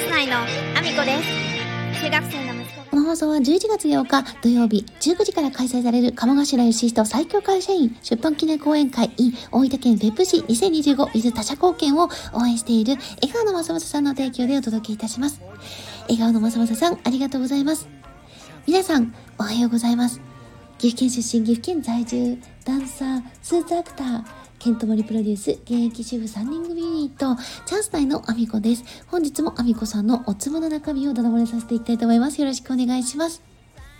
ス内のアミコです。中学生の息子が。 この放送は11月8日土曜日19時から開催される鴨頭義人最強会社員出版記念講演会 in 大分県別府市2025 with 他社貢献を応援している笑顔の正正さんの提供でお届けいたします。笑顔の正正さん、ありがとうございます。皆さんおはようございます。岐阜県出身、岐阜県在住、ダンサー、スーツアクター、ケントモリプロデュース、現役主婦3人組ユニット、チャンス内のアミコです。本日もアミコさんのおつむの中身をだだ漏れさせていきたいと思います。よろしくお願いします。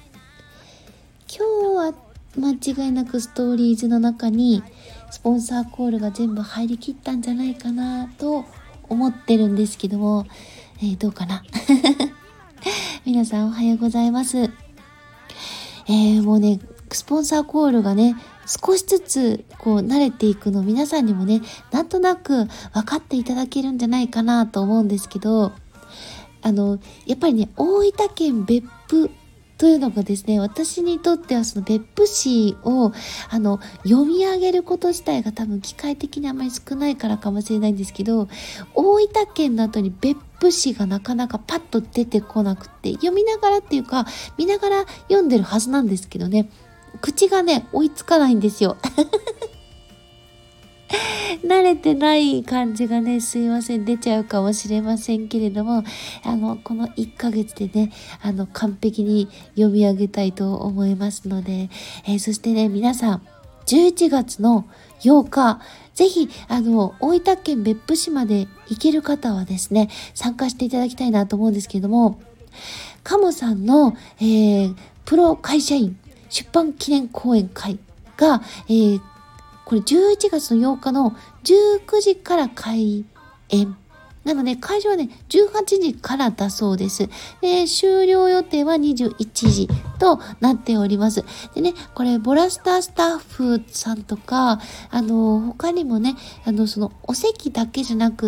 今日は間違いなくストーリーズの中にスポンサーコールが全部入りきったんじゃないかなと思ってるんですけども、どうかな皆さんおはようございます。もうね、スポンサーコールがね、少しずつ慣れていくの皆さんにもね、なんとなく分かっていただけるんじゃないかなと思うんですけど、やっぱりね、大分県別府というのがですね、私にとってはその別府市を読み上げること自体が多分機会的にあまり少ないからかもしれないんですけど、大分県の後に別府市がなかなかパッと出てこなくて、読みながらっていうか見ながら読んでるはずなんですけどね、口がね追いつかないんですよ慣れてない感じがね、すいません、出ちゃうかもしれませんけれども、この1ヶ月でね、完璧に読み上げたいと思いますので、そしてね、皆さん、11月の8日、ぜひ、大分県別府市まで行ける方はですね、参加していただきたいなと思うんですけれども、カモさんの、プロ会社員出版記念講演会が、これ11月の8日の19時から開演。なので会場はね、18時からだそうです。終了予定は21時となっております。でね、これボラスタースタッフさんとか、他にもね、そのお席だけじゃなくって、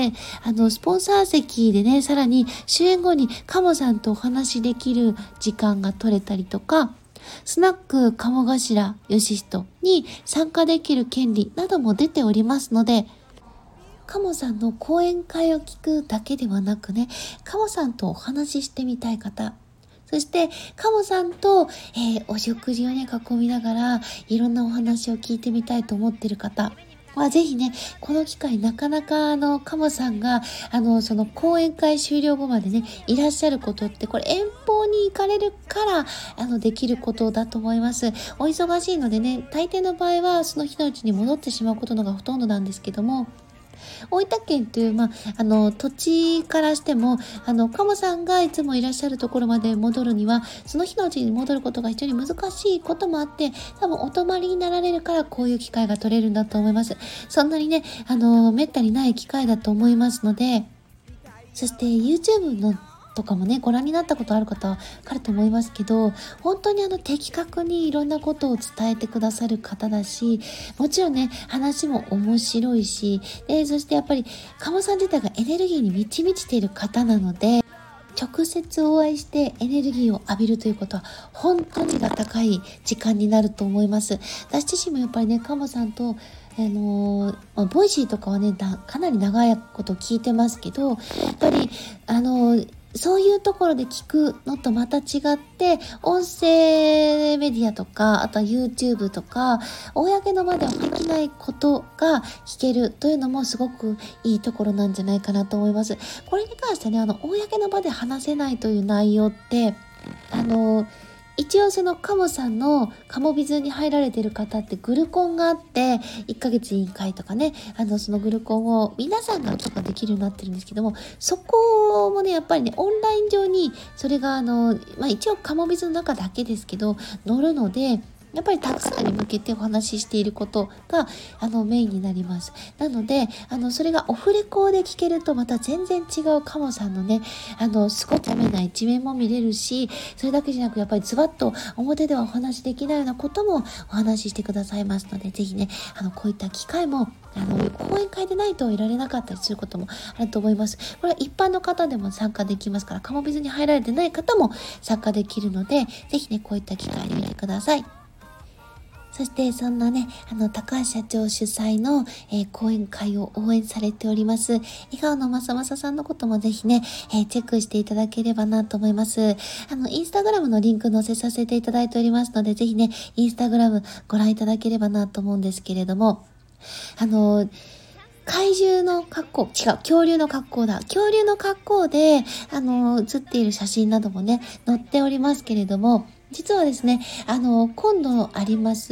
スポンサー席でね、さらに終演後にカモさんとお話しできる時間が取れたりとか、スナック鴨頭義人に参加できる権利なども出ておりますので、鴨さんの講演会を聞くだけではなくね、鴨さんとお話ししてみたい方、そして鴨さんと、お食事をね囲みながらいろんなお話を聞いてみたいと思っている方はぜひね、この機会なかなか鴨さんがその講演会終了後までねいらっしゃることって、これ遠方に行かれるからできることだと思います。お忙しいのでね、大抵の場合はその日のうちに戻ってしまうことのがほとんどなんですけども、大分県という土地からしても鴨さんがいつもいらっしゃるところまで戻るにはその日のうちに戻ることが非常に難しいこともあって、多分お泊まりになられるからこういう機会が取れるんだと思います。そんなにねめったにない機会だと思いますので、そして YouTube のとかもねご覧になったことある方は分かると思いますけど、本当に的確にいろんなことを伝えてくださる方だし、もちろんね話も面白いし、そしてやっぱり鴨さん自体がエネルギーに満ち満ちている方なので、直接お会いしてエネルギーを浴びるということは本当に高い時間になると思います。私自身もやっぱりね鴨さんとボイシーとかはねかなり長いこと聞いてますけど、やっぱりそういうところで聞くのとまた違って、音声メディアとか、あとは YouTube とか、公の場ではできないことが聞けるというのもすごくいいところなんじゃないかなと思います。これに関してね、公の場で話せないという内容って、一応そのカモさんのカモビズに入られてる方ってグルコンがあって、1ヶ月に1回とかね、そのグルコンを皆さんが許可できるようになってるんですけども、そこもね、やっぱりね、オンライン上にそれが一応カモビズの中だけですけど、載るので、やっぱりたくさんに向けてお話ししていることがメインになります。なのでそれがオフレコで聞けるとまた全然違うカモさんのねすごくダメな一面も見れるし、それだけじゃなくやっぱりズバッと表ではお話しできないようなこともお話ししてくださいますので、ぜひねこういった機会も講演会でないといられなかったりすることもあると思います。これは一般の方でも参加できますから、カモビズに入られてない方も参加できるので、ぜひねこういった機会に見てください。 そしてそんなね、高橋社長主催の、講演会を応援されております。笑顔のまさまささんのこともぜひね、チェックしていただければなと思います。インスタグラムのリンク載せさせていただいておりますので、ぜひね、インスタグラムご覧いただければなと思うんですけれども、怪獣の格好、恐竜の格好だ。恐竜の格好で、写っている写真などもね、載っておりますけれども、実はですね、今度あります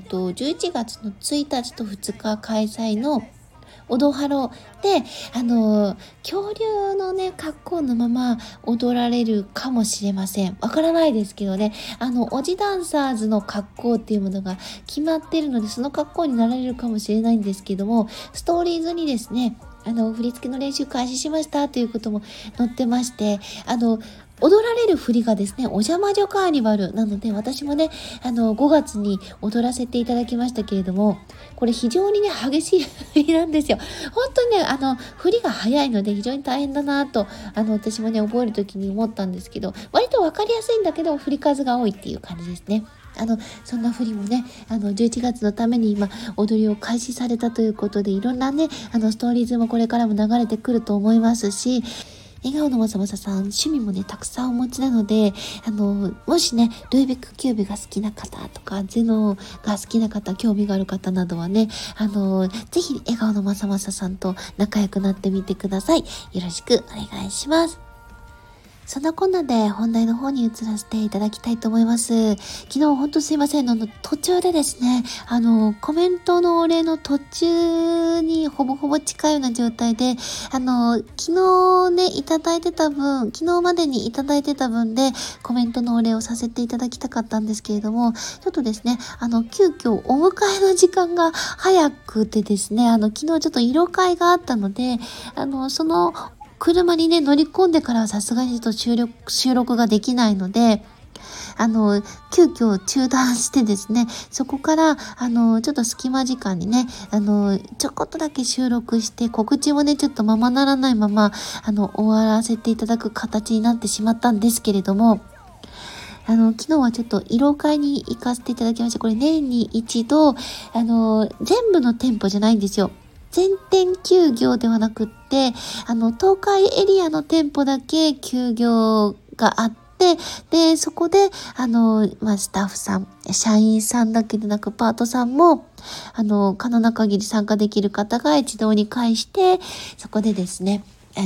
、11月の1日と2日開催のオドハロで、恐竜のね、格好のまま踊られるかもしれません。わからないですけどね、おじダンサーズの格好っていうものが決まっているので、その格好になられるかもしれないんですけども、ストーリーズにですね、振り付けの練習開始しましたということも載ってまして、踊られる振りがですね、お邪魔女カーニバルなので、私もね、5月に踊らせていただきましたけれども、これ非常にね、激しい振りなんですよ。本当にね、振りが早いので非常に大変だなと、私もね、覚えるときに思ったんですけど、割とわかりやすいんだけど、振り数が多いっていう感じですね。そんな振りもね、11月のために今、踊りを開始されたということで、いろんなね、ストーリーズもこれからも流れてくると思いますし、笑顔のまさまささん、趣味もね、たくさんお持ちなので、もしね、ルービックキューブが好きな方とか、ゼノが好きな方、興味がある方などはね、ぜひ、笑顔のまさまささんと仲良くなってみてください。よろしくお願いします。そんなこんなで本題の方に移らせていただきたいと思います。昨日ほんとすいません。途中でですね、コメントのお礼の途中にほぼほぼ近いような状態で、昨日ね、昨日までにいただいてた分でコメントのお礼をさせていただきたかったんですけれども、ちょっとですね、急遽お迎えの時間が早くてですね、昨日ちょっと色会があったので、その車にね、乗り込んでからはさすがにちょっと収録ができないので、急遽中断してですね、そこから、ちょっと隙間時間にね、ちょこっとだけ収録して、告知もね、ちょっとままならないまま、終わらせていただく形になってしまったんですけれども、昨日はちょっと色会に行かせていただきました。これ年に一度、全部の店舗じゃないんですよ。全店休業ではなくって、東海エリアの店舗だけ休業があって、で、そこで、スタッフさん、社員さんだけでなくパートさんも、可能な限り参加できる方が一堂に会して、そこでですね、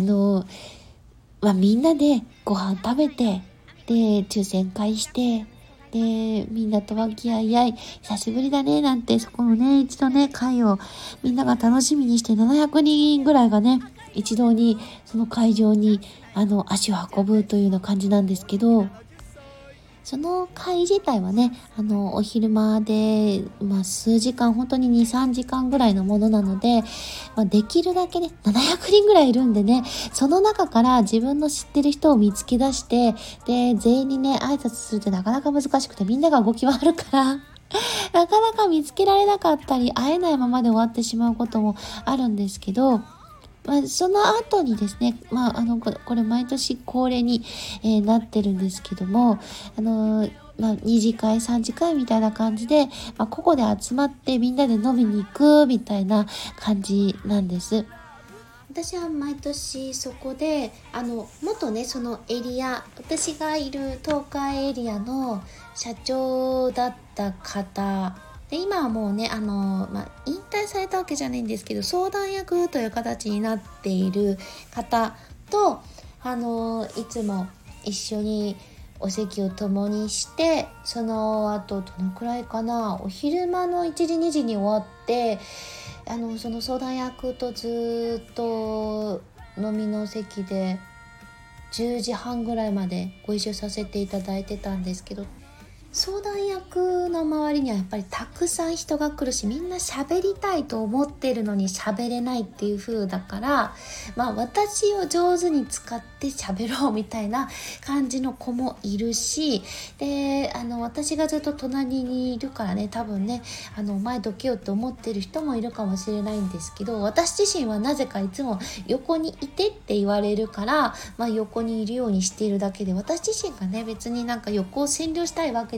みんなでご飯食べて、で、抽選会して、で、みんなと和気あいあい、久しぶりだね、なんて、そこのね、一度ね、会をみんなが楽しみにして700人ぐらいがね、一堂に、その会場に、足を運ぶというような感じなんですけど、その会自体はね、お昼間で、数時間、本当に2、3時間ぐらいのものなので、できるだけね、700人ぐらいいるんでね、その中から自分の知ってる人を見つけ出して、で、全員にね、挨拶するってなかなか難しくて、みんなが動き回るから、なかなか見つけられなかったり、会えないままで終わってしまうこともあるんですけど、その後にですね、これ毎年恒例に、なってるんですけども、2次会、3次会みたいな感じで、個々で集まってみんなで飲みに行くみたいな感じなんです。私は毎年そこで、元ね、そのエリア、私がいる東海エリアの社長だった方、で今はもうね、引退されたわけじゃないんですけど、相談役という形になっている方と、いつも一緒にお席を共にして、その後どのくらいかな、お昼間の1時2時に終わって、その相談役とずっと飲みの席で10時半ぐらいまでご一緒させていただいてたんですけど、相談役の周りにはやっぱりたくさん人が来るし、みんな喋りたいと思ってるのに喋れないっていう風だから、私を上手に使って喋ろうみたいな感じの子もいるし、で、私がずっと隣にいるからね、多分ね、前どけようと思ってる人もいるかもしれないんですけど、私自身はなぜかいつも横にいてって言われるから、横にいるようにしているだけで、私自身がね、別になんか横を占領したいわけ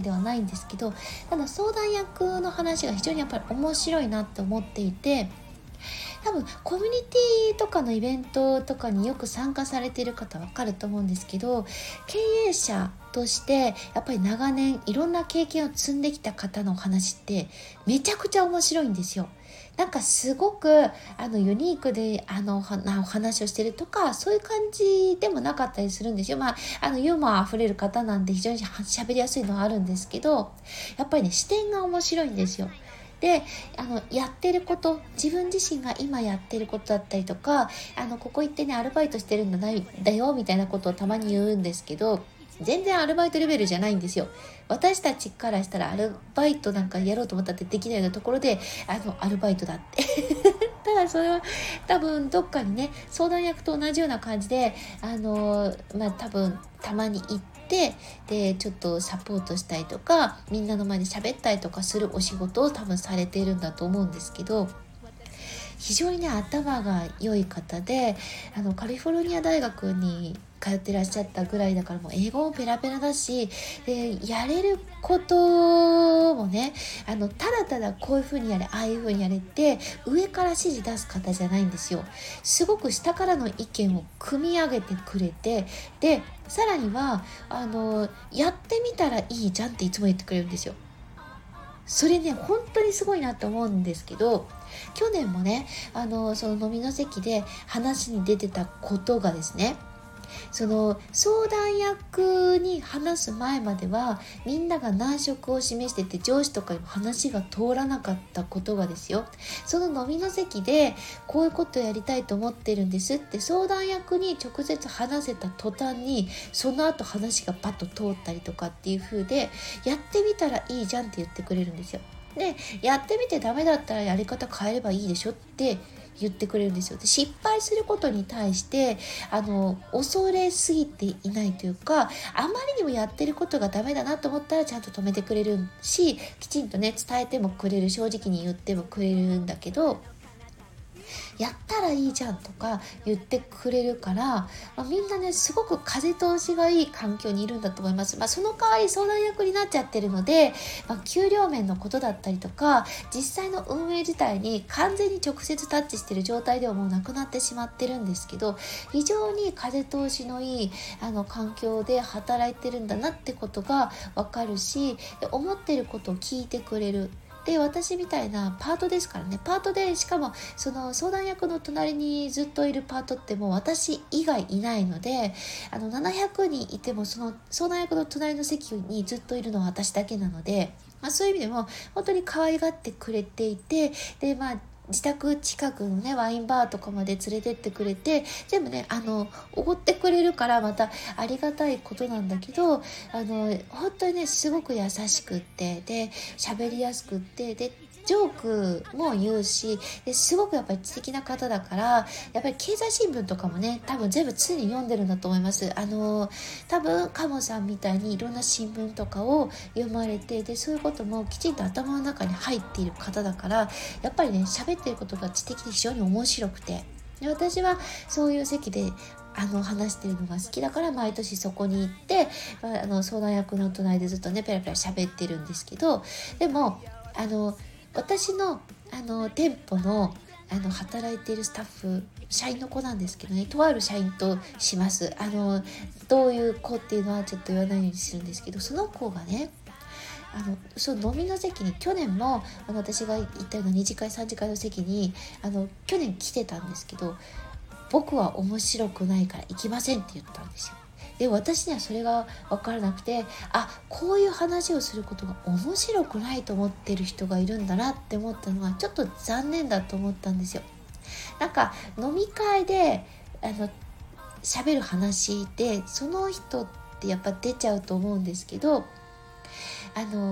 ではないんですけど、ただ相談役の話が非常にやっぱり面白いなって思っていて、多分コミュニティとかのイベントとかによく参加されている方わかると思うんですけど、経営者としてやっぱり長年いろんな経験を積んできた方のお話ってめちゃくちゃ面白いんですよ。なんかすごくユニークでお話をしてるとかそういう感じでもなかったりするんですよ。ユーモアあふれる方なんで非常に喋りやすいのはあるんですけど、やっぱりね視点が面白いんですよ。でやってること、自分自身が今やってることだったりとか、ここ行ってねアルバイトしてるんだよみたいなことをたまに言うんですけど、全然アルバイトレベルじゃないんですよ。私たちからしたらアルバイトなんかやろうと思ったってできないようなところでアルバイトだってただそれは多分どっかにね相談役と同じような感じで多分たまに行ってでちょっとサポートしたりとかみんなの前で喋ったりとかするお仕事を多分されているんだと思うんですけど、非常にね頭が良い方でカリフォルニア大学に通ってらっしゃったぐらいだから、もう英語もペラペラだし、でやれることもねただただこういう風にやれああいう風にやれって上から指示出す方じゃないんですよ。すごく下からの意見を組み上げてくれて、でさらにはやってみたらいいじゃんっていつも言ってくれるんですよ。それね本当にすごいなと思うんですけど、去年もねその飲みの席で話に出てたことがですね、その相談役に話す前まではみんなが難色を示してて上司とかにも話が通らなかったことがですよ、その飲みの席でこういうことやりたいと思ってるんですって相談役に直接話せた途端にその後話がパッと通ったりとかっていう風で、やってみたらいいじゃんって言ってくれるんですよ。でやってみてダメだったらやり方変えればいいでしょって言ってくれるんですよ。で失敗することに対して恐れすぎていないというか、あまりにもやってることがダメだなと思ったらちゃんと止めてくれるし、きちんとね伝えてもくれる、正直に言ってもくれるんだけど、やったらいいじゃんとか言ってくれるから、みんなねすごく風通しがいい環境にいるんだと思います。その代わり相談役になっちゃってるので、給料面のことだったりとか実際の運営自体に完全に直接タッチしてる状態ではもうなくなってしまってるんですけど、非常に風通しのいい環境で働いてるんだなってことがわかるし、思ってることを聞いてくれる。で私みたいなパートですからね、パートでしかもその相談役の隣にずっといるパートってもう私以外いないので、700人いてもその相談役の隣の席にずっといるのは私だけなので、そういう意味でも本当に可愛がってくれていて、で自宅近くのねワインバーとかまで連れてってくれて全部ねおごってくれるからまたありがたいことなんだけど、本当にねすごく優しくってで喋りやすくってでジョークも言うし、ですごくやっぱり知的な方だから、やっぱり経済新聞とかもね多分全部常に読んでるんだと思います。多分カモさんみたいにいろんな新聞とかを読まれて、でそういうこともきちんと頭の中に入っている方だから、やっぱりね喋ってることが知的で非常に面白くて、で私はそういう席で話してるのが好きだから毎年そこに行って、相談役の隣でずっとねペラペラ喋ってるんですけど、でも私の店舗の働いているスタッフ社員の子なんですけどね、とある社員とします。どういう子っていうのはちょっと言わないようにするんですけど、その子がねその飲みの席に去年も私が行ったような2次会3次会の席に去年来てたんですけど、僕は面白くないから行きませんって言ったんですよ。で私にはそれが分からなくて、こういう話をすることが面白くないと思ってる人がいるんだなって思ったのはちょっと残念だと思ったんですよ。なんか飲み会で喋る話でその人ってやっぱ出ちゃうと思うんですけど、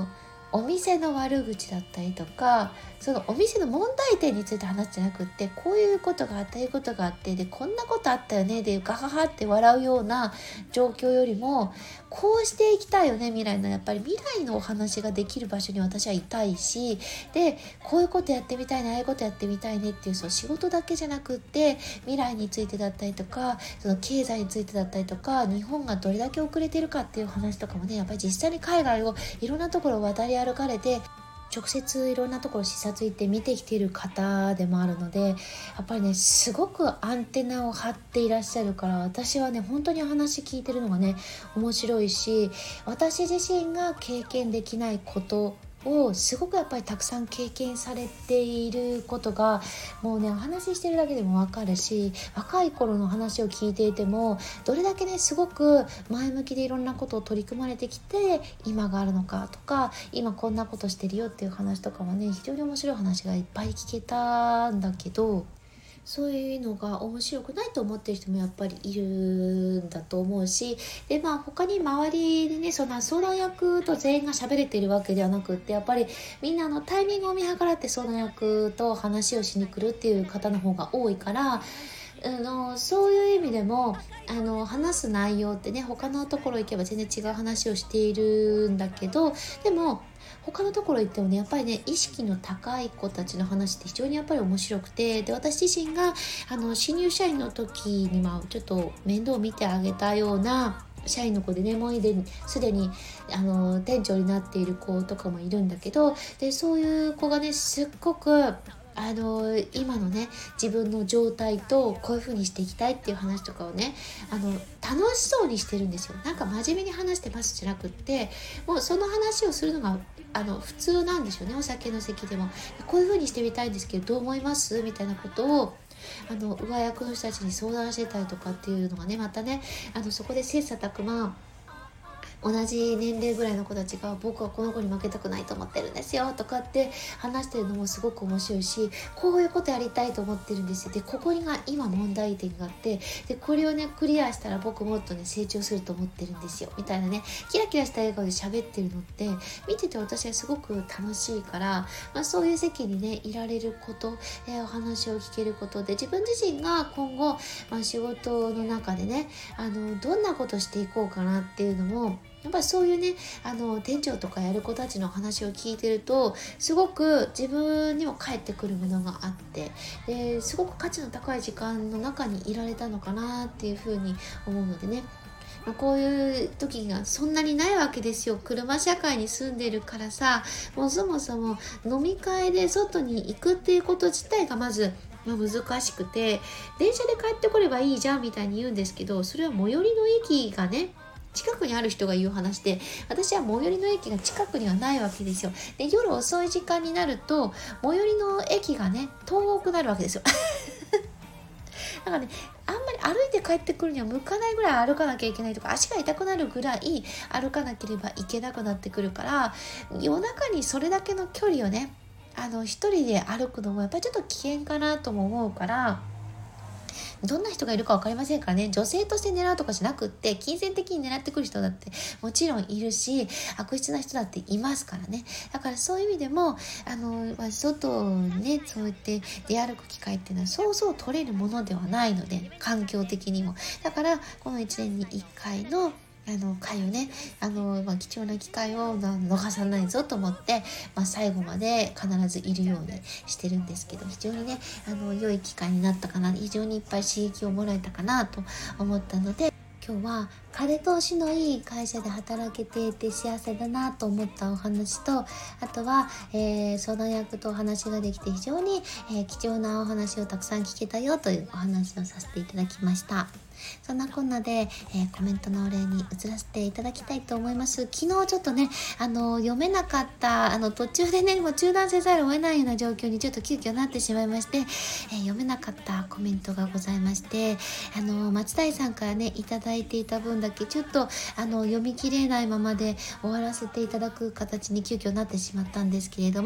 お店の悪口だったりとか、そのお店の問題点について話すんじゃなくって、こういうことがあったいうことがあって、でこんなことあったよねでガハハって笑うような状況よりも、こうしていきたいよね未来の、やっぱり未来のお話ができる場所に私はいたいし、でこういうことやってみたいね、ああいうことやってみたいねっていう、その仕事だけじゃなくって、未来についてだったりとか、その経済についてだったりとか、日本がどれだけ遅れてるかっていう話とかもね、やっぱり実際に海外をいろんなところを渡り歩かれて、直接いろんなところ視察行って見てきている方でもあるので、やっぱりねすごくアンテナを張っていらっしゃるから、私はね本当に話聞いてるのがね面白いし、私自身が経験できないことをすごくやっぱりたくさん経験されていることが、もうねお話ししてるだけでもわかるし、若い頃の話を聞いていてもどれだけねすごく前向きでいろんなことを取り組まれてきて今があるのかとか、今こんなことしてるよっていう話とかもね、非常に面白い話がいっぱい聞けたんだけど、そういうのが面白くないと思ってる人もやっぱりいるんだと思うし、で他に周りでね、そんな相談役と全員が喋れてるわけではなくって、やっぱりみんなタイミングを見計らって相談役と話をしに来るっていう方の方が多いから、そういう意味でも話す内容ってね、他のところ行けば全然違う話をしているんだけど、でも他のところ行ってもね、やっぱりね意識の高い子たちの話って非常にやっぱり面白くて、で私自身が新入社員の時にちょっと面倒を見てあげたような社員の子でね、もうすでに店長になっている子とかもいるんだけど、でそういう子がねすっごく今のね自分の状態とこういう風にしていきたいっていう話とかをね楽しそうにしてるんですよ。なんか真面目に話してますじゃなくって、もうその話をするのが普通なんでしょうね。お酒の席でもこういう風にしてみたいんですけどどう思いますみたいなことを上役の人たちに相談してたりとかっていうのがね、またねそこで切磋琢磨、同じ年齢ぐらいの子たちが僕はこの子に負けたくないと思ってるんですよとかって話してるのもすごく面白いし、こういうことやりたいと思ってるんですよ。でここが今問題点があって、でこれをねクリアしたら僕もっとね成長すると思ってるんですよみたいなね、キラキラした笑顔で喋ってるのって見てて私はすごく楽しいから、そういう席にねいられること、お話を聞けることで、自分自身が今後、仕事の中でねどんなことしていこうかなっていうのも、やっぱりそういうね店長とかやる子たちの話を聞いてるとすごく自分にも返ってくるものがあって、ですごく価値の高い時間の中にいられたのかなっていうふうに思うのでね、こういう時がそんなにないわけですよ。車社会に住んでるからさ、もうそもそも飲み会で外に行くっていうこと自体がまず難しくて、電車で帰ってこればいいじゃんみたいに言うんですけど、それは最寄りの駅がね近くにある人が言う話で、私は最寄りの駅が近くにはないわけですよ。で夜遅い時間になると最寄りの駅がね遠くなるわけですよだからね、あんまり歩いて帰ってくるには向かないぐらい歩かなきゃいけないとか、足が痛くなるぐらい歩かなければいけなくなってくるから、夜中にそれだけの距離をね一人で歩くのもやっぱりちょっと危険かなとも思うから、どんな人がいるか分かりませんからね、女性として狙うとかじゃなくって、金銭的に狙ってくる人だってもちろんいるし、悪質な人だっていますからね。だからそういう意味でも外ねそうやって出歩く機会っていうのはそうそう取れるものではないので、環境的にも。だからこの1年に1回の会をね貴重な機会を逃さないぞと思って、最後まで必ずいるようにしてるんですけど、非常にね良い機会になったかな、非常にいっぱい刺激をもらえたかなと思ったので、今日は風通しのいい会社で働けていて幸せだなと思ったお話と、あとは、相談役とお話ができて非常に、貴重なお話をたくさん聞けたよというお話をさせていただきました。そんなこんなで、コメントのお礼に移らせていただきたいと思います。昨日ちょっとね読めなかった途中でねもう中断せざるを得ないような状況にちょっと急遽なってしまいまして、読めなかったコメントがございまして、松谷さんからねいただいていた分だけちょっと読み切れないままで終わらせていただく形に急遽なってしまったんですけれども、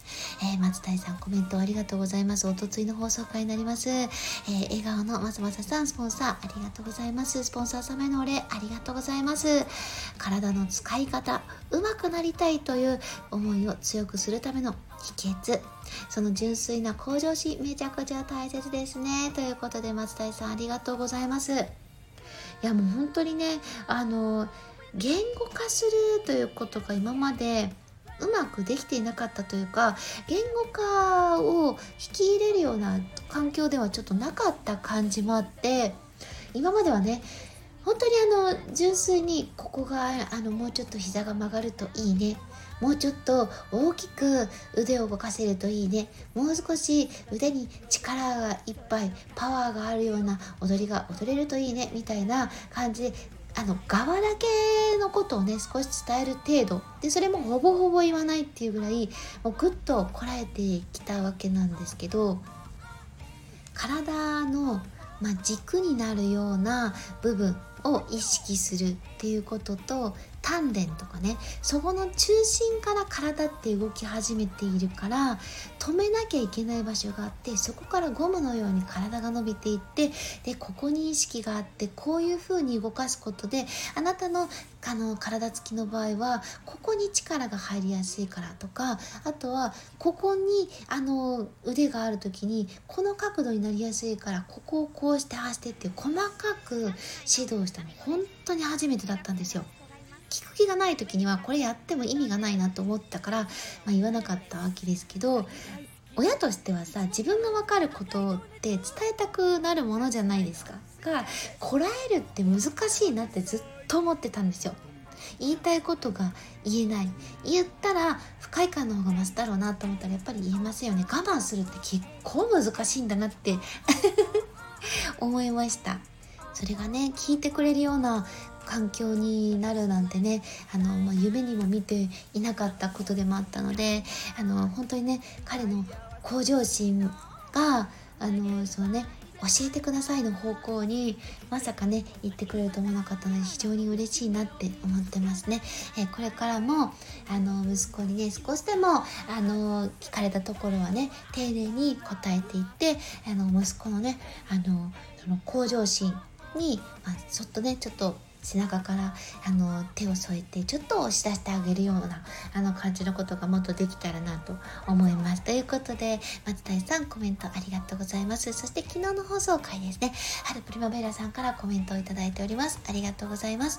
松谷さんコメントありがとうございます。おとついの放送回になります。笑顔のまさまささんスポンサーありがとうございます。スポンサー様へのお礼ありがとうございます。体の使い方上手くなりたいという思いを強くするための秘訣、その純粋な向上心めちゃくちゃ大切ですね、ということで松谷さんありがとうございます。いやもう本当にね言語化するということが今までうまくできていなかったというか、言語化を引き入れるような環境ではちょっとなかった感じもあって、今まではね本当に純粋にここがもうちょっと膝が曲がるといいね、もうちょっと大きく腕を動かせるといいね、もう少し腕に力がいっぱいパワーがあるような踊りが踊れるといいねみたいな感じで側だけのことをね少し伝える程度で、それもほぼほぼ言わないっていうぐらいもうぐっとこらえてきたわけなんですけど、体の、軸になるような部分を意識するっていうことと、丹田とかね、そこの中心から体って動き始めているから止めなきゃいけない場所があって、そこからゴムのように体が伸びていって、でここに意識があって、こういう風に動かすことであなたの体つきの場合はここに力が入りやすいからとか、あとはここに腕がある時にこの角度になりやすいからここをこうしてああしてっていう細かく指導したの本当に初めてだったんですよ。聞く気がない時にはこれやっても意味がないなと思ったから、言わなかったわけですけど、親としてはさ、自分が分かることって伝えたくなるものじゃないですか。がこらえるって難しいなってずっと思ってたんですよ。言いたいことが言えない、言ったら不快感の方が増すだろうなと思ったらやっぱり言えませんよね。我慢するって結構難しいんだなって思いました。それがね聞いてくれるような環境になるなんてね夢にも見ていなかったことでもあったので、本当にね彼の向上心がそのね教えてくださいの方向にまさかね言ってくれると思わなかったので非常に嬉しいなって思ってますね。これからも息子にね少しでも聞かれたところはね丁寧に答えていって息子のねその向上心に、ちょっとねちょっと背中から手を添えてちょっと押し出してあげるような感じのことがもっとできたらなと思います。ということで松谷さんコメントありがとうございます。そして昨日の放送回ですね、春プリマベラさんからコメントをいただいております。ありがとうございます。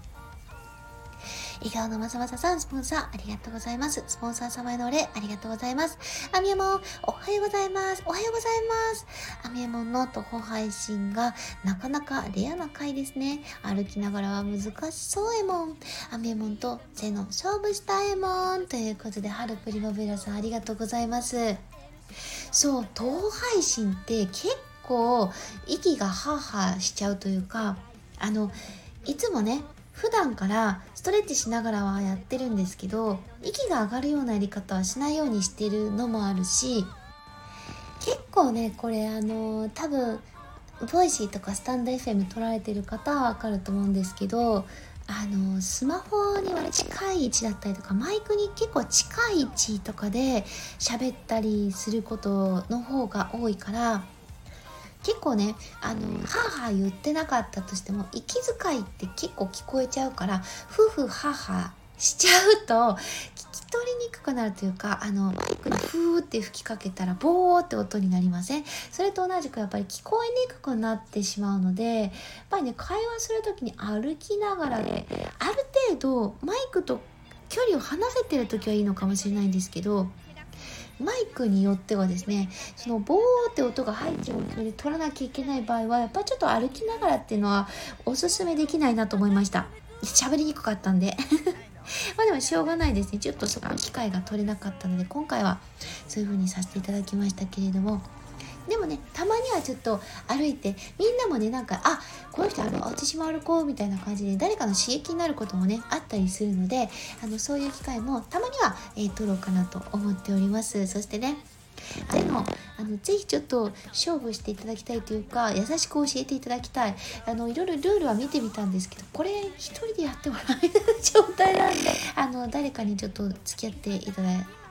笑顔のまさまささんスポンサーありがとうございます。スポンサー様へのお礼ありがとうございます。あみやもんおはようございます。おはようございます。あみやもんの徒歩配信がなかなかレアな回ですね。歩きながらは難しそうえもん。あみやもんと背の勝負したえもんということで春プリマベラさんありがとうございます。そう、徒歩配信って結構息がハーハーしちゃうというかいつもね普段からストレッチしながらはやってるんですけど、息が上がるようなやり方はしないようにしてるのもあるし、結構ねこれ多分ボイシーとかスタンド FM 撮られてる方はわかると思うんですけど、スマホには近い位置だったりとかマイクに結構近い位置とかで喋ったりすることの方が多いから、結構ねはーはー言ってなかったとしても息遣いって結構聞こえちゃうから、ふふははしちゃうと聞き取りにくくなるというか、マイクにふーって吹きかけたらボーって音になりません？それと同じくやっぱり聞こえにくくなってしまうので、やっぱりね会話する時に歩きながらで、ある程度マイクと距離を離せてる時はいいのかもしれないんですけど、マイクによってはですねそのボーって音が入っちゃう距離取らなきゃいけない場合はやっぱりちょっと歩きながらっていうのはおすすめできないなと思いました。喋りにくかったんででもしょうがないですね。ちょっとそこ機会が取れなかったので今回はそういう風にさせていただきましたけれども、でもねたまにはちょっと歩いてみんなもねこの人私も歩こうみたいな感じで誰かの刺激になることもねあったりするのでそういう機会もたまには、取ろうかなと思っております。そしてねぜひちょっと勝負していただきたいというか優しく教えていただきたい。いろいろルールは見てみたんですけどこれ一人でやってもらえない状態なんで誰かにちょっと付き合っていただ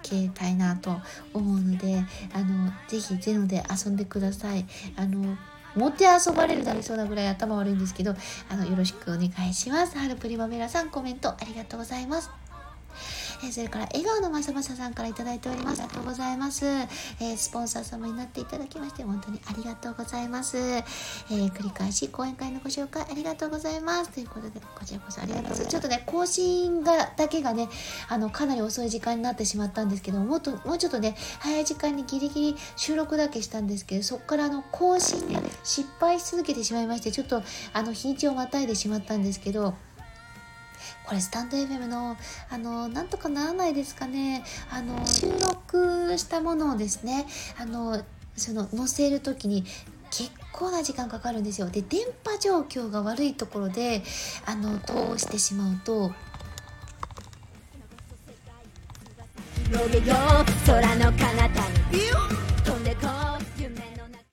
けたいなと思うので、ぜひゼノで遊んでください。持って遊ばれるなりそうなぐらい頭悪いんですけど、よろしくお願いします。ハルプリマメラさん、コメントありがとうございます。それから笑顔のまさまささんからいただいております。ありがとうございます。スポンサー様になっていただきまして本当にありがとうございます。繰り返し講演会のご紹介ありがとうございます。ということでこちらこそありがとうございます。ちょっとね更新だけがねかなり遅い時間になってしまったんですけどもうちょっとね早い時間にギリギリ収録だけしたんですけど、そこから更新ね失敗し続けてしまいまして、ちょっと日にちをまたいでしまったんですけど、これスタンド FM のなんとかならないですかね。収録したものをですね載せる時に結構な時間かかるんですよ。で電波状況が悪いところで通してしまうと広げよう空の